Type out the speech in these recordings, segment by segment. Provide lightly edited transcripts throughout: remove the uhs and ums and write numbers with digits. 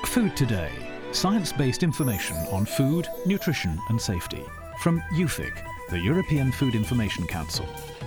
Food Today, science-based information on food, nutrition and safety from EUFIC, the European Food Information Council.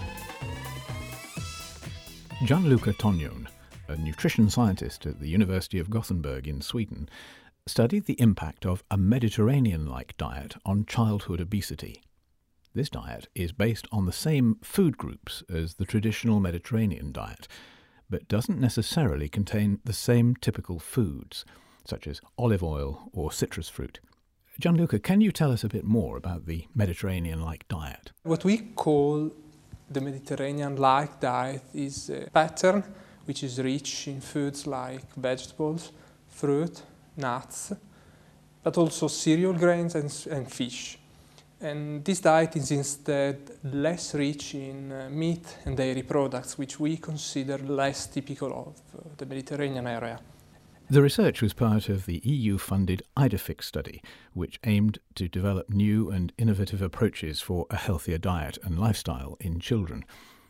Gianluca Tognone, a nutrition scientist at the University of Gothenburg in Sweden, studied the impact of a Mediterranean-like diet on childhood obesity. This diet is based on the same food groups as the traditional Mediterranean diet, but doesn't necessarily contain the same typical foods, such as olive oil or citrus fruit. Gianluca, can you tell us a bit more about the Mediterranean-like diet? What we call the Mediterranean-like diet is a pattern which is rich in foods like vegetables, fruit, nuts, but also cereal grains and fish. And this diet is instead less rich in meat and dairy products, which we consider less typical of the Mediterranean area. The research was part of the EU-funded IDEFIX study, which aimed to develop new and innovative approaches for a healthier diet and lifestyle in children.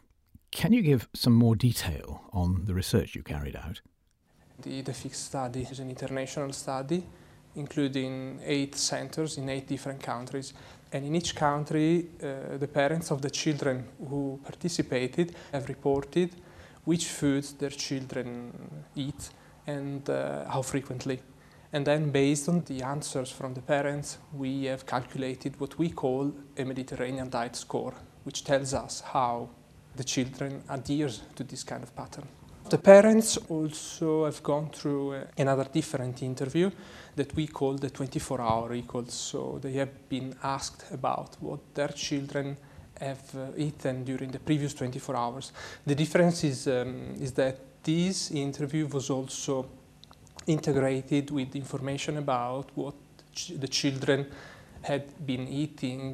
Can you give some more detail on the research you carried out? The IDEFIX study is an international study, including 8 centers in 8 different countries. And in each country, the parents of the children who participated have reported which foods their children eat and how frequently. And then based on the answers from the parents, we have calculated what we call a Mediterranean diet score, which tells us how the children adhere to this kind of pattern. The parents also have gone through another different interview that we call the 24-hour recall. So they have been asked about what their children have eaten during the previous 24 hours. The difference is that this interview was also integrated with information about what the children had been eating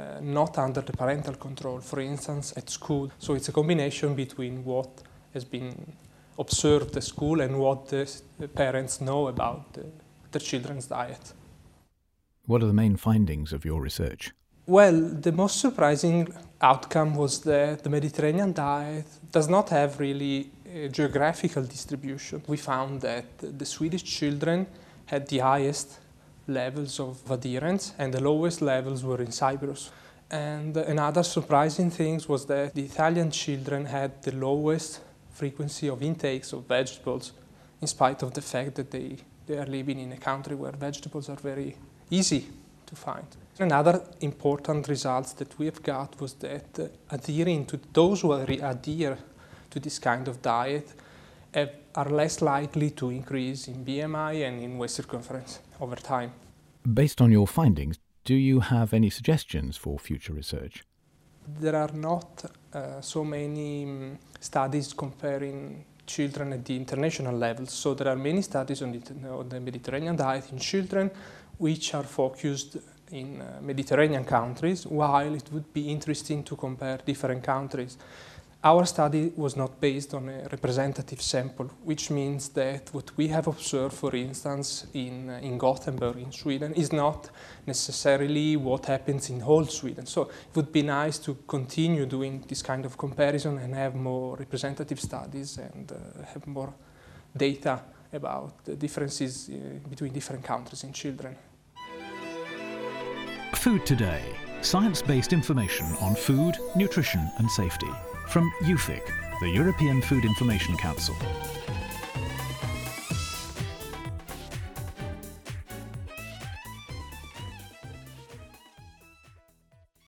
not under the parental control, for instance, at school. So it's a combination between what has been observed at school and what the parents know about their children's diet. What are the main findings of your research? Well, the most surprising outcome was that the Mediterranean diet does not have really a geographical distribution. We found that the Swedish children had the highest levels of adherence and the lowest levels were in Cyprus. And another surprising thing was that the Italian children had the lowest frequency of intakes of vegetables, in spite of the fact that they are living in a country where vegetables are very easy to find. Another important result that we have got was that adhering to those who adhere to this kind of diet are less likely to increase in BMI and in waist circumference over time. Based on your findings, do you have any suggestions for future research? There are not so many studies comparing children at the international level. So there are many studies on the Mediterranean diet in children which are focused in Mediterranean countries, while it would be interesting to compare different countries. Our study was not based on a representative sample, which means that what we have observed, for instance, in Gothenburg, in Sweden, is not necessarily what happens in whole Sweden. So it would be nice to continue doing this kind of comparison and have more representative studies and have more data about the differences between different countries in children. Food Today, science-based information on food, nutrition and safety from EUFIC, the European Food Information Council.